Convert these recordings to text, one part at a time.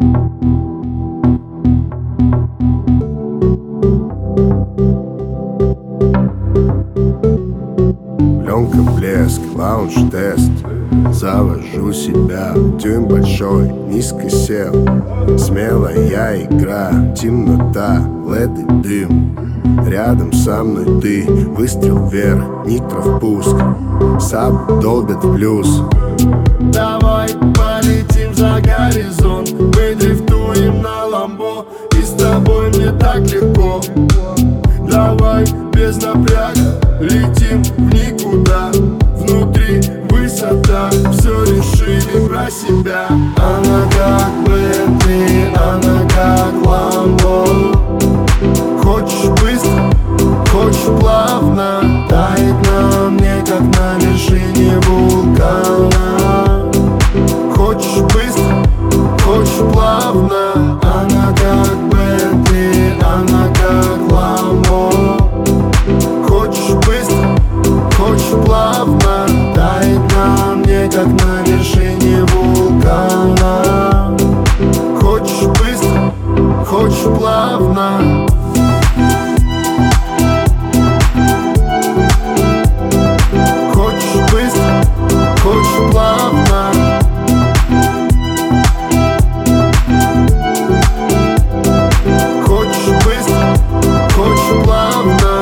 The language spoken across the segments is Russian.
Пленка, блеск, лаунж-тест. Завожу себя, дюйм большой, низко сел. Смелая игра, темнота, лед и дым. Рядом со мной ты, выстрел вверх, нитро впуск. Саб долбят в плюс. Давай полетим за горизонт. Мы дрифтуем на ламбо, и с тобой мне так легко. Давай без напряга летим в никуда. Внутри высота, все решили про себя. Она как Бентли, она как Ламбо. Хочешь быстро, хочешь плавно. Тает на мне, как на вершине вулкана. Хочешь быстро, хочешь плавно. Она как Бентли, она как Ламбо. Хочешь быстро, хочешь плавно. Тает на мне, как на вершине вулкана. Хочешь быстро, хочешь плавно. Хочешь быстро, хочешь плавно. Хочешь быстро, хочешь плавно.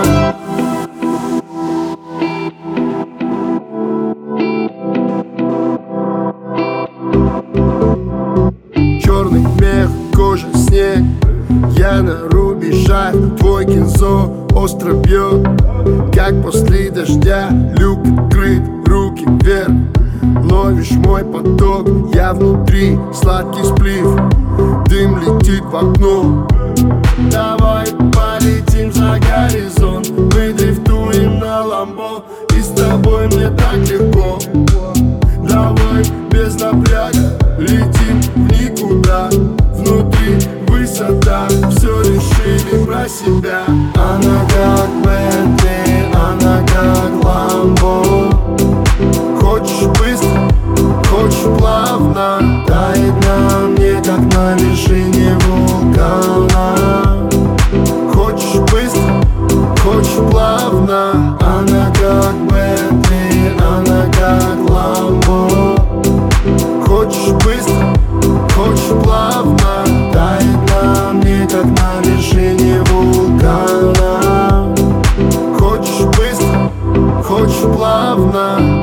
Черный мех, кожа, снег. Я на рубежах, твой кинзо остро бьет. Как после дождя, люк открыт, руки вверх. Ловишь мой поток, я внутри, сладкий сплив. Дым летит в окно. Давай полетим за горизонт. Мы дрифтуем на ламбо, и с тобой мне так легко. Давай без напряга летим в никуда. Внутри высота, все решили про себя. Она как Бентли, она как Ламбо. Хочешь быстро, хочешь плавно. Тает на мне, как на вершине вулкана. Хочешь быстро, хочешь плавно. Она как Бентли, она как Ламбо. Хочешь быстро, хочешь плавно. Тает на мне, как на вершине вулкана. Хочешь быстро, хочешь плавно.